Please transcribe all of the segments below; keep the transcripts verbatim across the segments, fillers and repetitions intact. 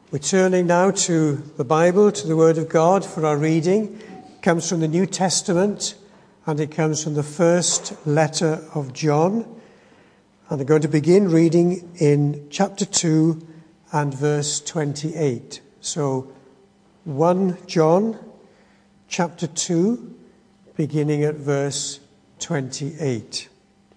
We're turning now to the Bible, to the Word of God for our reading. It comes from the New Testament and it comes from the first letter of John. And I'm going to begin reading in chapter two and verse twenty-eight. So First John chapter two, beginning at verse twenty-eight.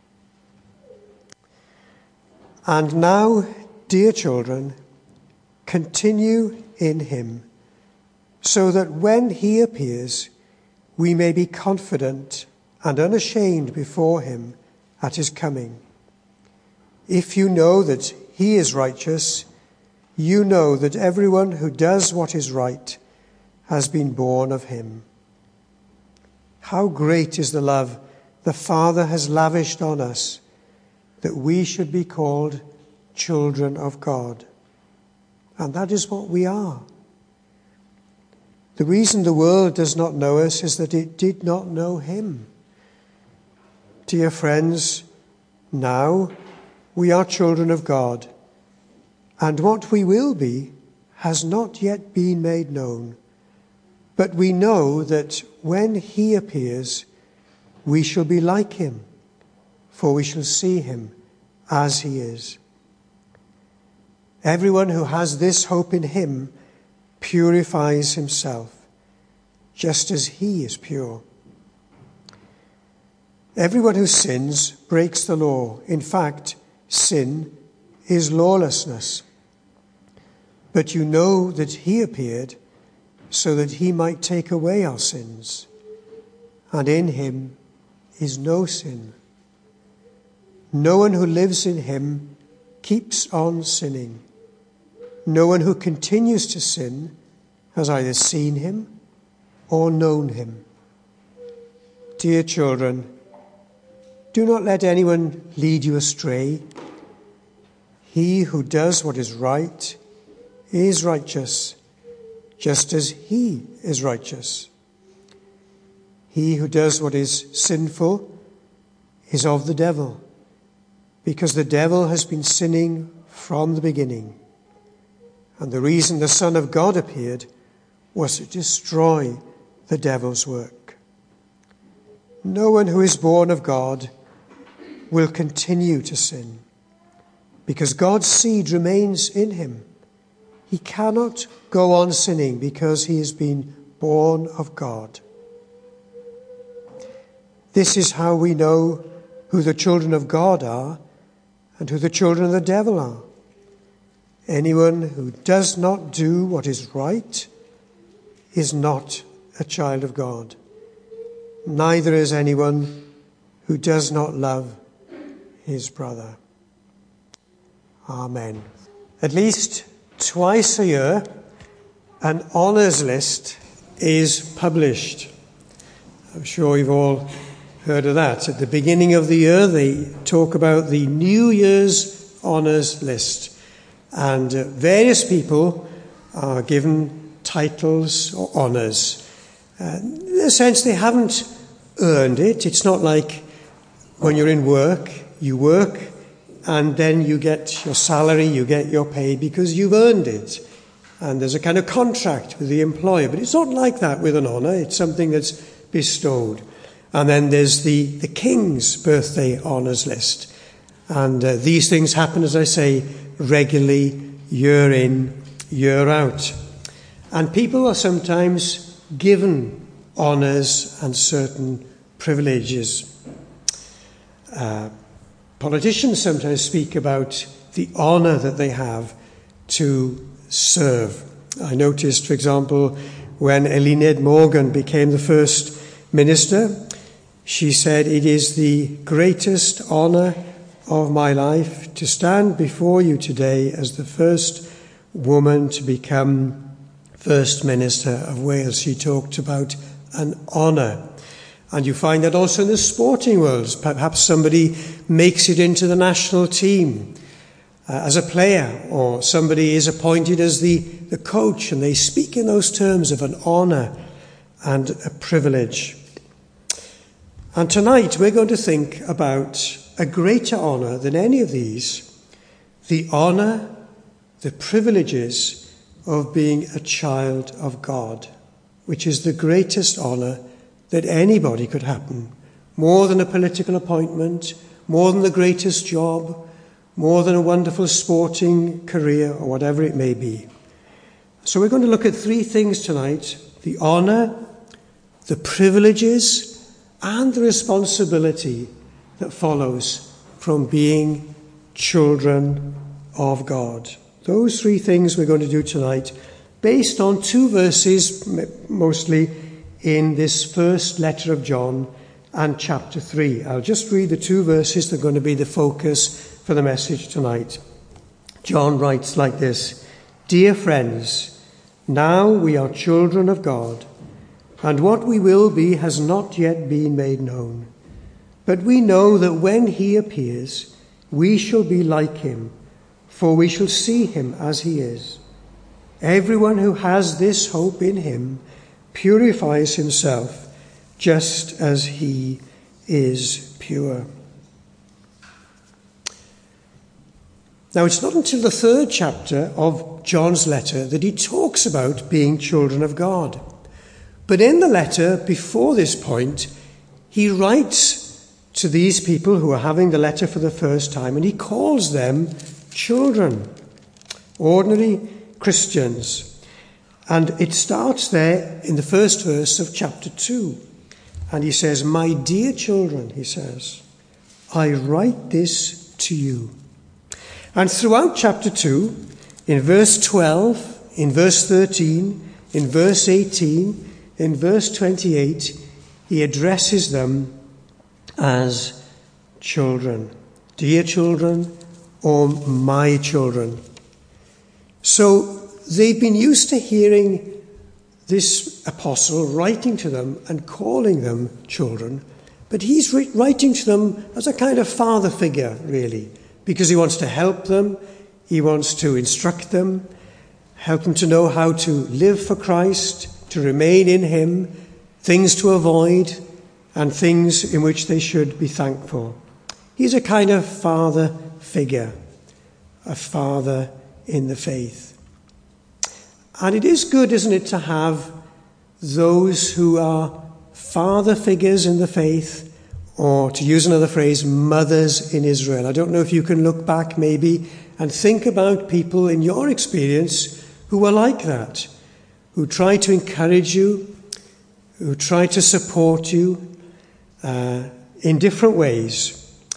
And now, dear children, continue in him, so that when he appears, we may be confident and unashamed before him at his coming. If you know that he is righteous, you know that everyone who does what is right has been born of him. How great is the love the Father has lavished on us, that we should be called children of God. And that is what we are. The reason the world does not know us is that it did not know him. Dear friends, now we are children of God, and what we will be has not yet been made known. But we know that when he appears, we shall be like him, for we shall see him as he is. Everyone who has this hope in him purifies himself, just as he is pure. Everyone who sins breaks the law. In fact, sin is lawlessness. But you know that he appeared so that he might take away our sins, and in him is no sin. No one who lives in him keeps on sinning. No one who continues to sin has either seen him or known him. Dear children, do not let anyone lead you astray. He who does what is right is righteous, just as he is righteous. He who does what is sinful is of the devil, because the devil has been sinning from the beginning. And the reason the Son of God appeared was to destroy the devil's work. No one who is born of God will continue to sin, because God's seed remains in him. He cannot go on sinning because he has been born of God. This is how we know who the children of God are and who the children of the devil are. Anyone who does not do what is right is not a child of God. Neither is anyone who does not love his brother. Amen. At least twice a year, an honours list is published. I'm sure you've all heard of that. At the beginning of the year, they talk about the New Year's honours list. And uh, various people are given titles or honours. Uh, in a sense, they haven't earned it. It's not like when you're in work, you work and then you get your salary, you get your pay because you've earned it. And there's a kind of contract with the employer. But it's not like that with an honour. It's something that's bestowed. And then there's the, the King's birthday honours list. And uh, these things happen, as I say, regularly, year in, year out. And people are sometimes given honours and certain privileges. Uh, politicians sometimes speak about the honour that they have to serve. I noticed, for example, when Eluned Morgan became the first minister, she said, "It is the greatest honour of my life to stand before you today as the first woman to become First Minister of Wales." She talked about an honour. And you find that also in the sporting world. Perhaps somebody makes it into the national team uh, as a player, or somebody is appointed as the, the coach, and they speak in those terms of an honour and a privilege. And tonight we're going to think about a greater honour than any of these, the honour, the privileges of being a child of God, which is the greatest honour that anybody could happen, more than a political appointment, more than the greatest job, more than a wonderful sporting career, or whatever it may be. So we're going to look at three things tonight: the honour, the privileges, and the responsibility that follows from being children of God. Those three things we're going to do tonight, based on two verses, mostly in this first letter of John and chapter three. I'll just read the two verses that are going to be the focus for the message tonight. John writes like this: "Dear friends, now we are children of God, and what we will be has not yet been made known. But we know that when he appears, we shall be like him, for we shall see him as he is. Everyone who has this hope in him purifies himself just as he is pure." Now, it's not until the third chapter of John's letter that he talks about being children of God. But in the letter before this point, he writes to these people who are having the letter for the first time, and he calls them children, ordinary Christians. And it starts there in the first verse of chapter two. And he says, "My dear children," he says, "I write this to you." And throughout chapter two, in verse twelve, in verse thirteen, in verse eighteen, in verse twenty-eight, he addresses them as children. Dear children, or my children. So they've been used to hearing this apostle writing to them and calling them children, but he's writing to them as a kind of father figure, really, because he wants to help them, he wants to instruct them, help them to know how to live for Christ, to remain in him, things to avoid, and things in which they should be thankful. He's a kind of father figure, a father in the faith. And it is good, isn't it, to have those who are father figures in the faith, or to use another phrase, mothers in Israel. I don't know if you can look back maybe and think about people in your experience who were like that, who try to encourage you, who try to support you uh, in different ways.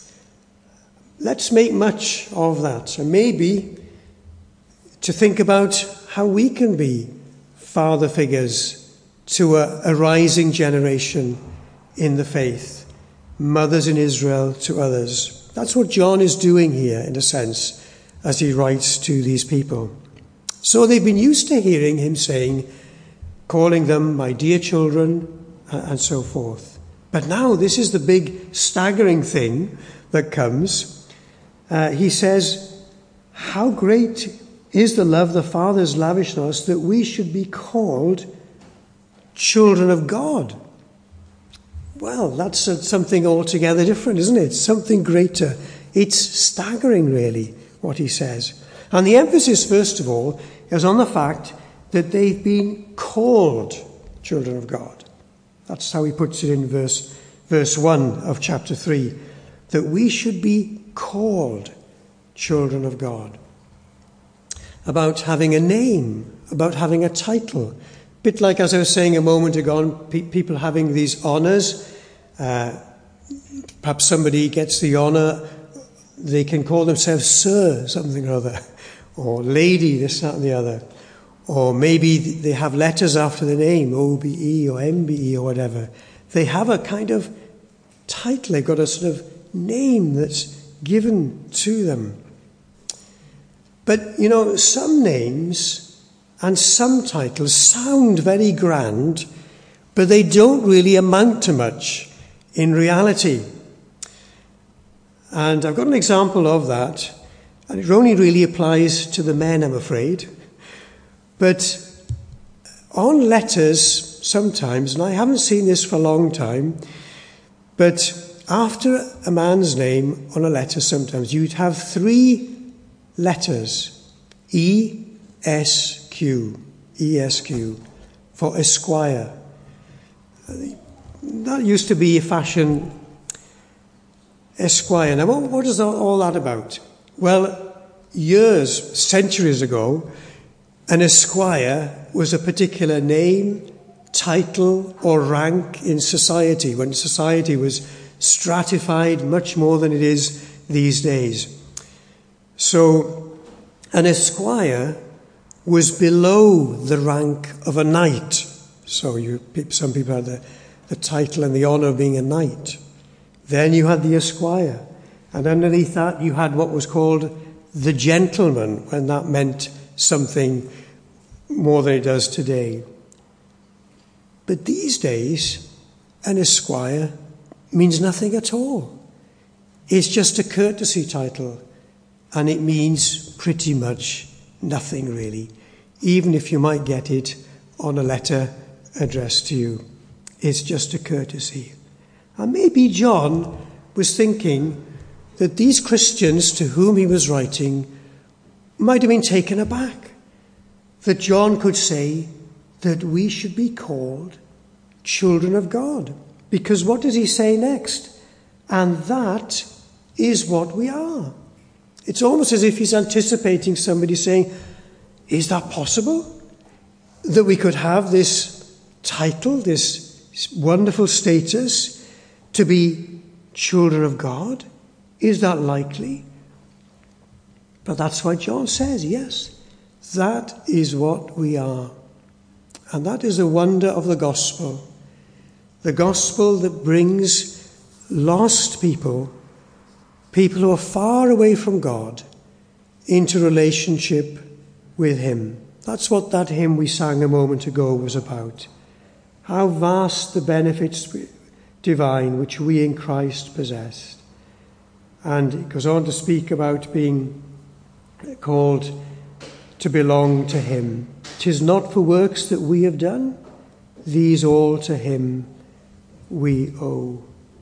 Let's make much of that, and maybe to think about how we can be father figures to a, a rising generation in the faith, mothers in Israel to others. That's what John is doing here, in a sense, as he writes to these people. So they've been used to hearing him saying, calling them my dear children, and so forth. But now this is the big staggering thing that comes. Uh, he says, how great is the love the Father has lavished on us that we should be called children of God. Well, that's something altogether different, isn't it? Something greater. It's staggering, really, what he says. And the emphasis, first of all, is on the fact that they've been called children of God. That's how he puts it in verse, verse one of chapter three, that we should be called children of God. About having a name, about having a title. A bit like, as I was saying a moment ago, pe- people having these honours. Uh, perhaps somebody gets the honour, they can call themselves Sir something or other, or Lady this, that and the other. Or maybe they have letters after the name, O B E or M B E or whatever. They have a kind of title, they've got a sort of name that's given to them. But, you know, some names and some titles sound very grand, but they don't really amount to much in reality. And I've got an example of that, and it only really applies to the men, I'm afraid. But on letters, sometimes, and I haven't seen this for a long time, but after a man's name on a letter, sometimes you'd have three letters, E, S, Q, E S Q, for esquire. That used to be a fashion, esquire. Now, what, what is all that about? Well, years, centuries ago, an esquire was a particular name, title, or rank in society, when society was stratified much more than it is these days. So, an esquire was below the rank of a knight. So, you, some people had the, the title and the honour of being a knight. Then you had the esquire. And underneath that, you had what was called the gentleman, when that meant something more than it does today. But these days, an esquire means nothing at all. It's just a courtesy title, and it means pretty much nothing really, even if you might get it on a letter addressed to you. It's just a courtesy. And maybe John was thinking that these Christians to whom he was writing might have been taken aback, that John could say that we should be called children of God. Because what does he say next? And that is what we are. It's almost as if he's anticipating somebody saying, is that possible? That we could have this title, this wonderful status, to be children of God? Is that likely? But that's why John says, yes, that is what we are. And that is the wonder of the gospel. The gospel that brings lost people, people who are far away from God, into relationship with him. That's what that hymn we sang a moment ago was about. How vast the benefits divine which we in Christ possessed. And it goes on to speak about being called to belong to him. 'Tis not for works that we have done, these all to him we owe.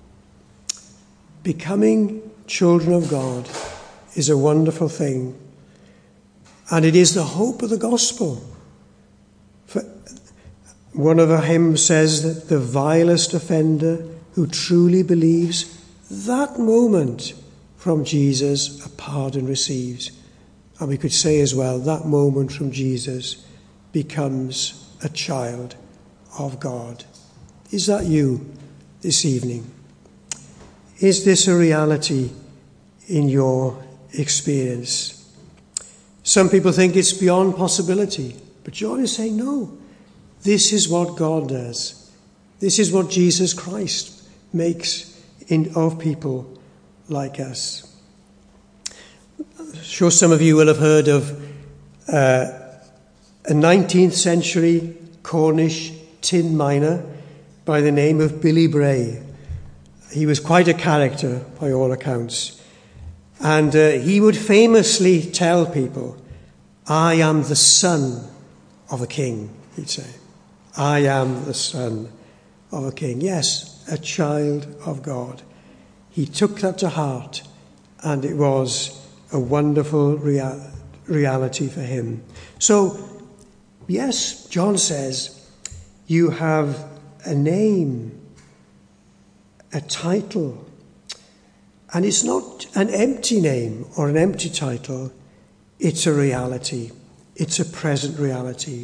Becoming children of God is a wonderful thing. And it is the hope of the gospel. For one of the hymns says that the vilest offender who truly believes, that moment from Jesus a pardon receives. And we could say as well, that moment from Jesus becomes a child of God. Is that you this evening? Is this a reality in your experience? Some people think it's beyond possibility, but John is saying, no, this is what God does. This is what Jesus Christ makes in, of people like us. I'm sure some of you will have heard of uh, a nineteenth century Cornish tin miner by the name of Billy Bray. He was quite a character by all accounts. And uh, he would famously tell people, I am the son of a king, he'd say. I am the son of a king. Yes, a child of God. He took that to heart, and it was a wonderful rea- reality for him. So, yes, John says, you have a name, a title. And it's not an empty name or an empty title. It's a reality. It's a present reality.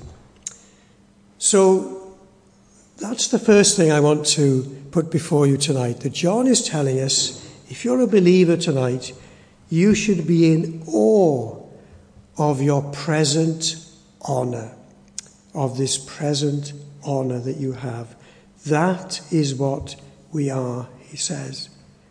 So that's the first thing I want to put before you tonight. That John is telling us, if you're a believer tonight, you should be in awe of your present honour, of this present honour that you have. That is what we are, he says.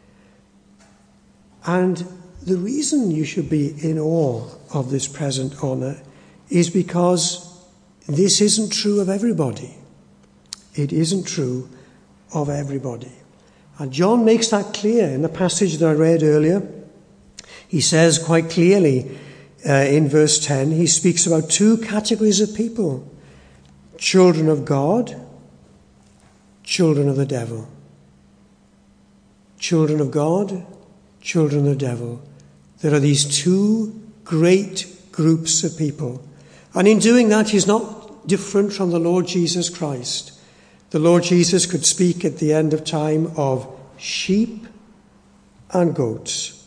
And the reason you should be in awe of this present honour is because this isn't true of everybody. It isn't true of everybody. And John makes that clear in the passage that I read earlier. He says quite clearly uh, in verse ten, he speaks about two categories of people. Children of God, children of the devil. Children of God, children of the devil. There are these two great groups of people. And in doing that, he's not different from the Lord Jesus Christ. The Lord Jesus could speak at the end of time of sheep and goats.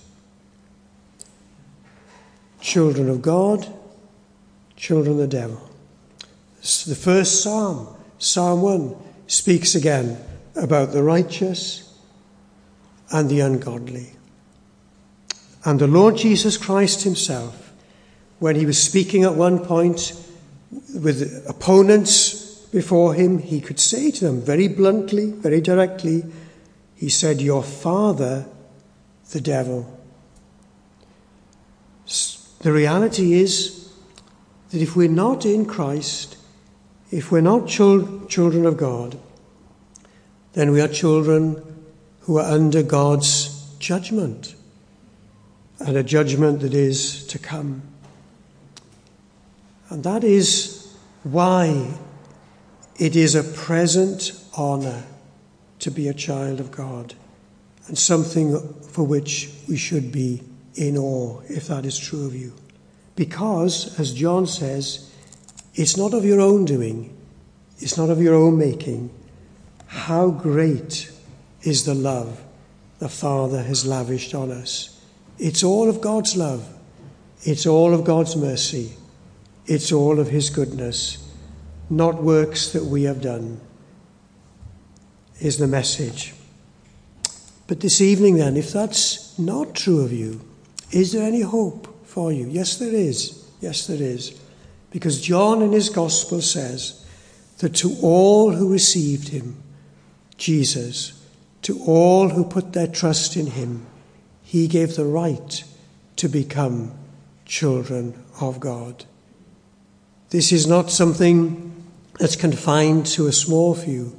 Children of God, children of the devil. The first psalm, Psalm one, speaks again about the righteous and the ungodly. And the Lord Jesus Christ himself, when he was speaking at one point with opponents before him, he could say to them very bluntly, very directly, he said, "Your father, the devil." The reality is that if we're not in Christ, if we're not chil- children of God, then we are children who are under God's judgment, and a judgment that is to come. And that is why it is a present honour to be a child of God, and something for which we should be in awe, if that is true of you. Because, as John says, it's not of your own doing, it's not of your own making. How great is the love the Father has lavished on us. It's all of God's love. It's all of God's mercy. It's all of his goodness, not works that we have done, is the message. But this evening then, if that's not true of you, is there any hope for you? Yes, there is. Yes, there is. Because John in his gospel says that to all who received him, Jesus, to all who put their trust in him, he gave the right to become children of God. This is not something that's confined to a small few.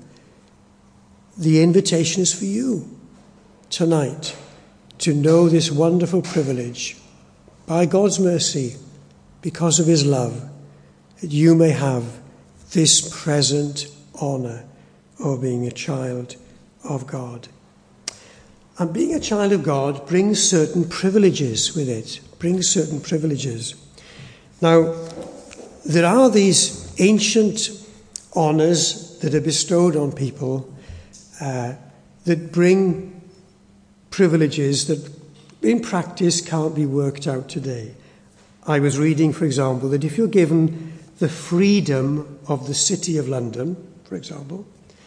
The invitation is for you tonight to know this wonderful privilege by God's mercy, because of his love, that you may have this present honour of being a child of God. And being a child of God brings certain privileges with it, brings certain privileges. Now, there are these ancient honours that are bestowed on people uh, that bring privileges that in practice can't be worked out today. I was reading, for example, that if you're given the freedom of the City of London, for example,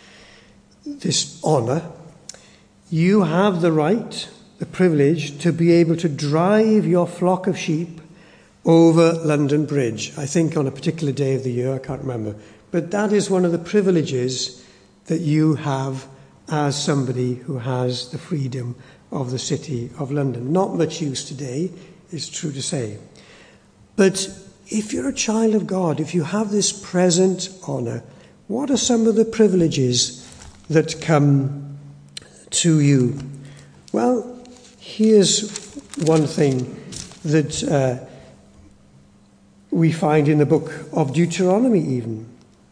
this honour, you have the right, the privilege, to be able to drive your flock of sheep over London Bridge. I think on a particular day of the year, I can't remember. But that is one of the privileges that you have as somebody who has the freedom of the City of London. Not much use today, it's true to say. But if you're a child of God, if you have this present honour, what are some of the privileges that come to you? Well, here's one thing that uh, we find in the book of Deuteronomy even.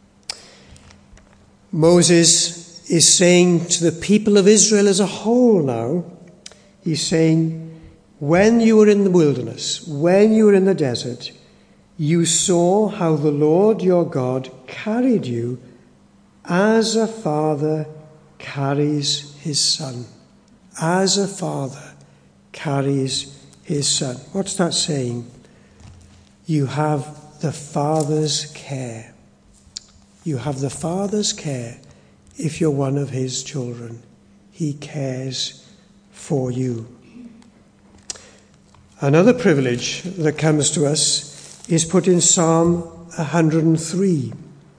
Moses is saying to the people of Israel as a whole now, he's saying, when you were in the wilderness, when you were in the desert, you saw how the Lord your God carried you as a father carries his son. As a father carries his son. What's that saying? You have the Father's care. You have the Father's care if you're one of his children. He cares for you. Another privilege that comes to us is put in Psalm one hundred three.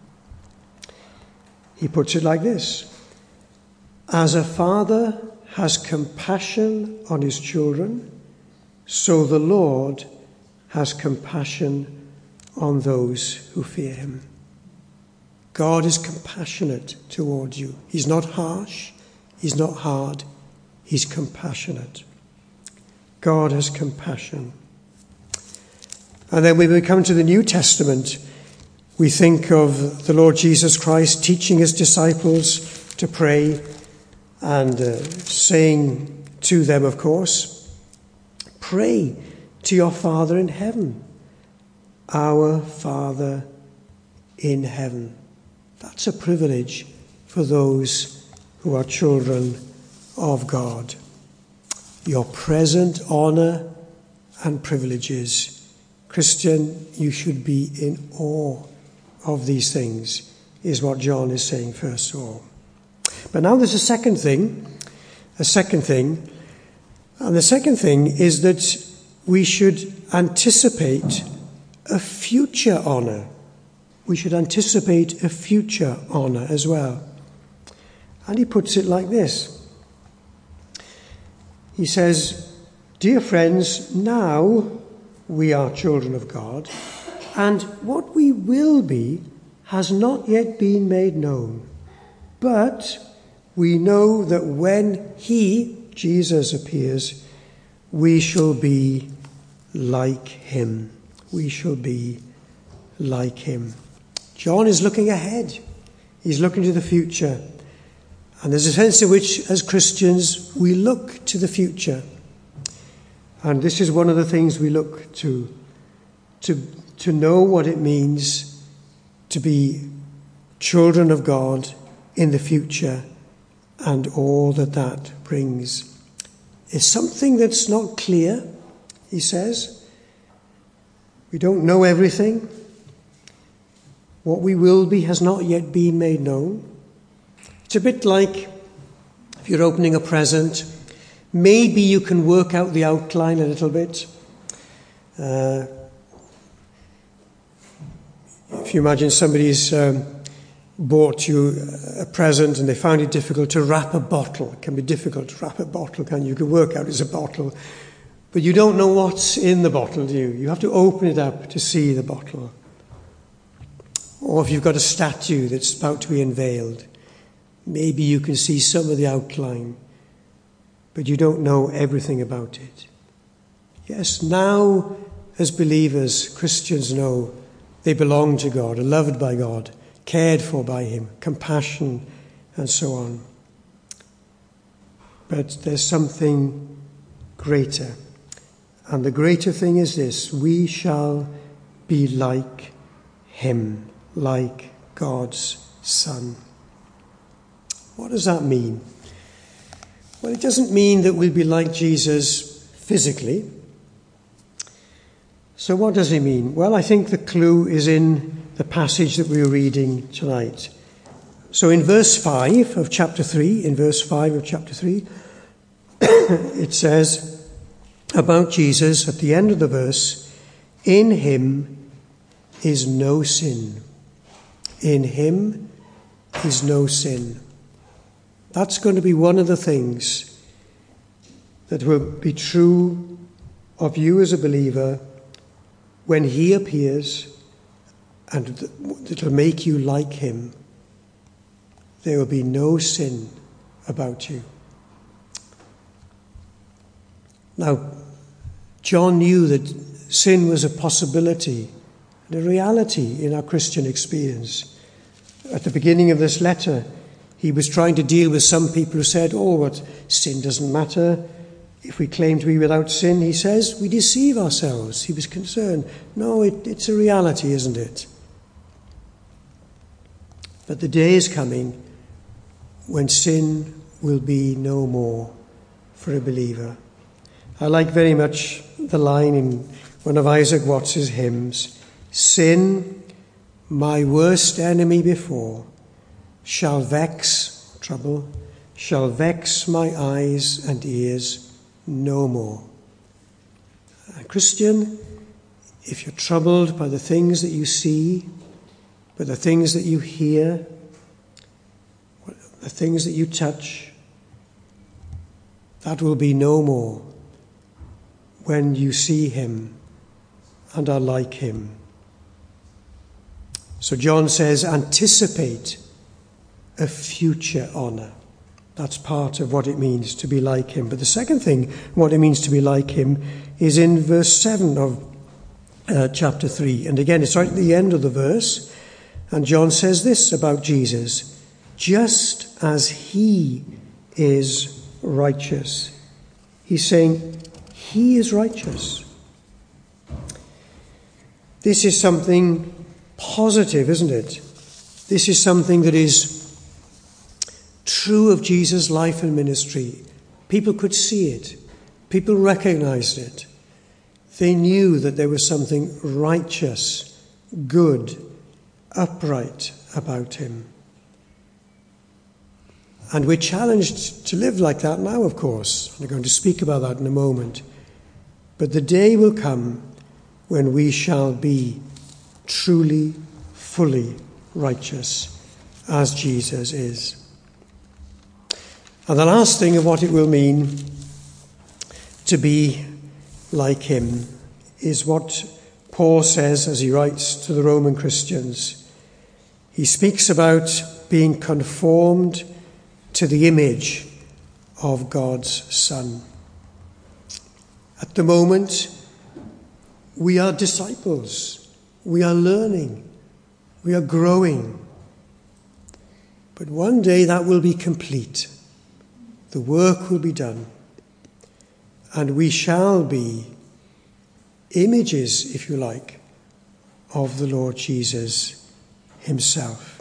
He puts it like this: as a father has compassion on his children, so the Lord has compassion on those who fear him. God is compassionate towards you. He's not harsh. He's not hard. He's compassionate. God has compassion. And then when we come to the New Testament, we think of the Lord Jesus Christ teaching his disciples to pray and uh, saying to them, of course, pray to your Father in heaven. Our Father in heaven. That's a privilege for those who are children of God. Your present honour and privileges. Christian, you should be in awe of these things, is what John is saying first of all. But now there's a second thing, a second thing, and the second thing is that we should anticipate a future honour. We should anticipate a future honour as well. And he puts it like this. He says, "Dear friends, now we are children of God, and what we will be has not yet been made known. But we know that when he, Jesus, appears, we shall be like him." We shall be like him. John is looking ahead. He's looking to the future. And there's a sense in which, as Christians, we look to the future. And this is one of the things we look to, to, to know what it means to be children of God in the future and all that that brings. It's something that's not clear, he says. We don't know everything. What we will be has not yet been made known. It's a bit like if you're opening a present, maybe you can work out the outline a little bit. Uh, if you imagine somebody's um, bought you a present and they found it difficult to wrap a bottle. It can be difficult to wrap a bottle, can you? You can work out it's a bottle. But you don't know what's in the bottle, do you? You have to open it up to see the bottle. Or if you've got a statue that's about to be unveiled, maybe you can see some of the outline, but you don't know everything about it. Yes, now as believers, Christians know they belong to God, are loved by God, cared for by him, compassion, and so on. But there's something greater. And the greater thing is this: we shall be like him, like God's Son. What does that mean? Well, it doesn't mean that we'll be like Jesus physically. So what does it mean? Well, I think the clue is in the passage that we were reading tonight. So in verse five of chapter three, in verse five of chapter three, it says about Jesus at the end of the verse, "In him is no sin." In him is no sin. That's going to be one of the things that will be true of you as a believer when he appears, and that will make you like him. There will be no sin about you. Now, John knew that sin was a possibility, a reality in our Christian experience. At the beginning of this letter, he was trying to deal with some people who said, oh, what, sin doesn't matter. If we claim to be without sin, he says, we deceive ourselves. He was concerned. No, it, it's a reality, isn't it? But the day is coming when sin will be no more for a believer. I like very much the line in one of Isaac Watts's hymns, "Sin, my worst enemy before, shall vex, trouble, shall vex my eyes and ears no more." Uh, Christian, if you're troubled by the things that you see, by the things that you hear, the things that you touch, that will be no more when you see him and are like him. So John says, anticipate a future honour. That's part of what it means to be like him. But the second thing, what it means to be like him, is in verse seven of uh, chapter three. And again, it's right at the end of the verse. And John says this about Jesus: just as he is righteous. He's saying he is righteous. This is something positive, isn't it? This is something that is true of Jesus' life and ministry. People could see it. People recognized it. They knew that there was something righteous, good, upright about him. And we're challenged to live like that now, of course. I'm going to speak about that in a moment. But the day will come when we shall be truly, fully righteous as Jesus is. And the last thing of what it will mean to be like him is what Paul says as he writes to the Roman Christians. He speaks about being conformed to the image of God's Son. At the moment, we are disciples. We are learning. We are growing. But one day that will be complete. The work will be done. And we shall be images, if you like, of the Lord Jesus himself.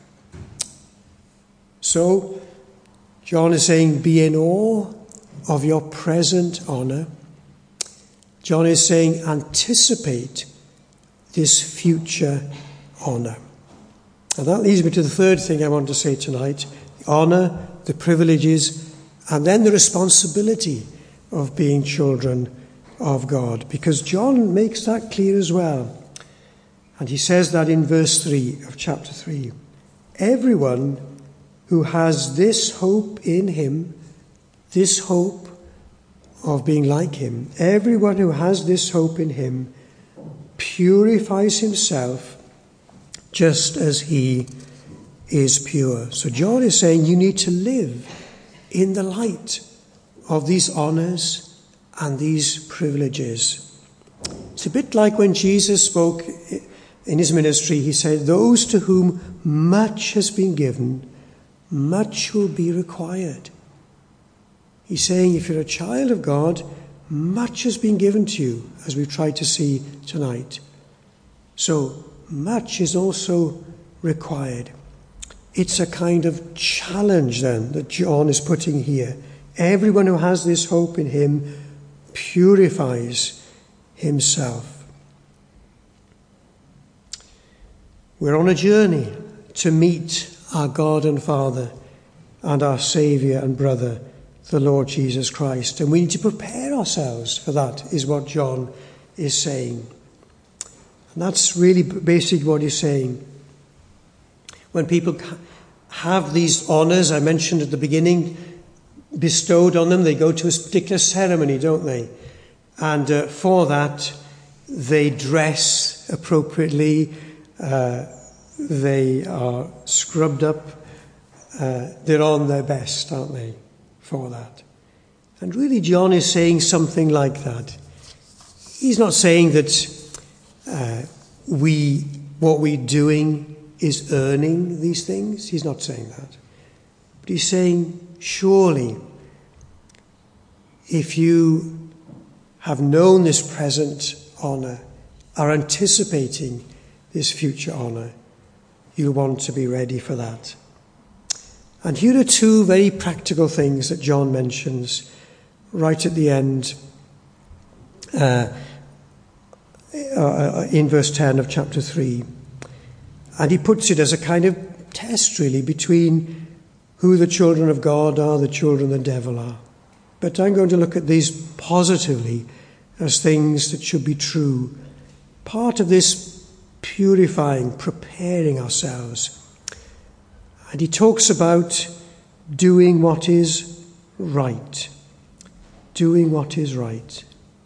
So, John is saying, be in awe of your present honour. John is saying, anticipate this future honour. And that leads me to the third thing I want to say tonight. The honour, the privileges, and then the responsibility of being children of God. Because John makes that clear as well. And he says that in verse three of chapter three. Everyone who has this hope in him, this hope of being like him, everyone who has this hope in him purifies himself just as he is pure. So John is saying you need to live in the light of these honours and these privileges. It's a bit like when Jesus spoke in his ministry. He said, those to whom much has been given, much will be required. He's saying if you're a child of God, much has been given to you, as we've tried to see tonight. So much is also required. It's a kind of challenge then that John is putting here. Everyone who has this hope in him purifies himself. We're on a journey to meet our God and Father and our Saviour and brother, the Lord Jesus Christ. And we need to prepare ourselves for that, is what John is saying. And that's really basically what he's saying. When people have these honours, I mentioned at the beginning, bestowed on them, they go to a particular ceremony, don't they? And uh, for that, they dress appropriately, uh, they are scrubbed up, uh, they're on their best, aren't they, for that? And really John is saying something like that. He's not saying that uh, we, what we're doing is earning these things. He's not saying that. But he's saying, surely, if you have known this present honour, are anticipating this future honour, you'll want to be ready for that. And here are two very practical things that John mentions right at the end, uh, uh, in verse ten of chapter three. And he puts it as a kind of test, really, between who the children of God are, the children of the devil are. But I'm going to look at these positively as things that should be true. Part of this purifying, preparing ourselves. And he talks about doing what is right. Doing what is right.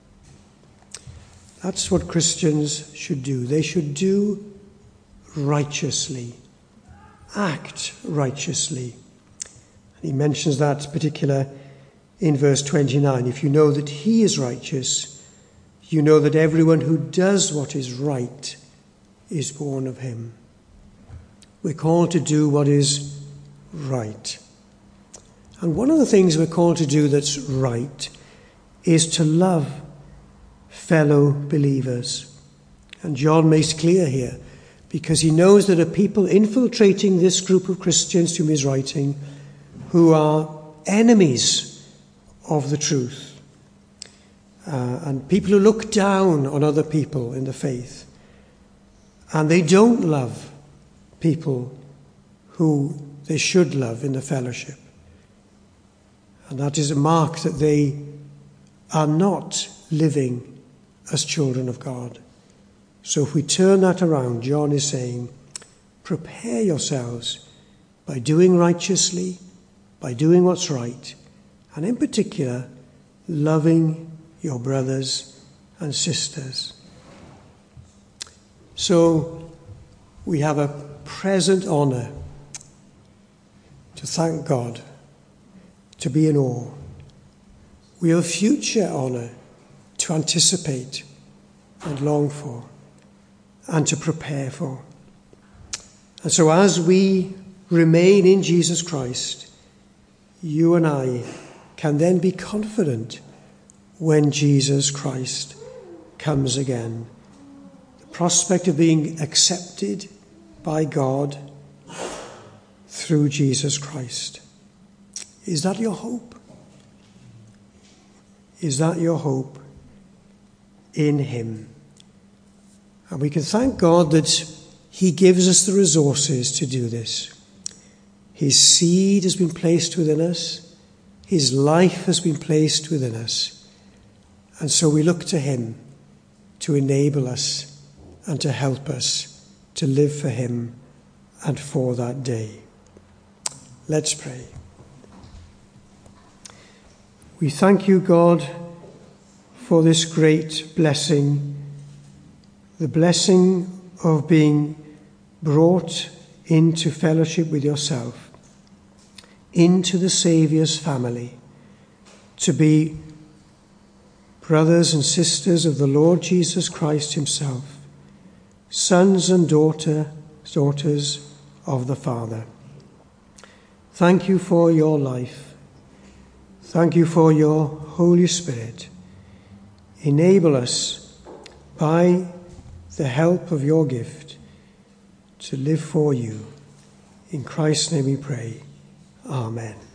That's what Christians should do. They should do righteously. Act righteously. And he mentions that particular in verse twenty-nine. If you know that he is righteous, you know that everyone who does what is right is born of him. We're called to do what is right. And one of the things we're called to do that's right is to love fellow believers. And John makes clear here, because he knows there are people infiltrating this group of Christians to whom he's writing who are enemies of the truth. Uh, and people who look down on other people in the faith. And they don't love people who they should love in the fellowship. And that is a mark that they are not living as children of God. So if we turn that around, John is saying, prepare yourselves by doing righteously, by doing what's right, and in particular, loving your brothers and sisters. So we have a present honour to thank God, to be in awe. We have a future honour to anticipate and long for and to prepare for. And so as we remain in Jesus Christ, you and I can then be confident when Jesus Christ comes again. The prospect of being accepted by God through Jesus Christ. Is that your hope? Is that your hope in him? And we can thank God that he gives us the resources to do this. His seed has been placed within us. His life has been placed within us. And so we look to him to enable us and to help us to live for him and for that day. Let's pray. We thank you, God, for this great blessing, the blessing of being brought into fellowship with yourself, into the Saviour's family, to be brothers and sisters of the Lord Jesus Christ himself, sons and daughter, daughters of the Father. Thank you for your life. Thank you for your Holy Spirit. Enable us, by the help of your gift, to live for you. In Christ's name we pray. Amen.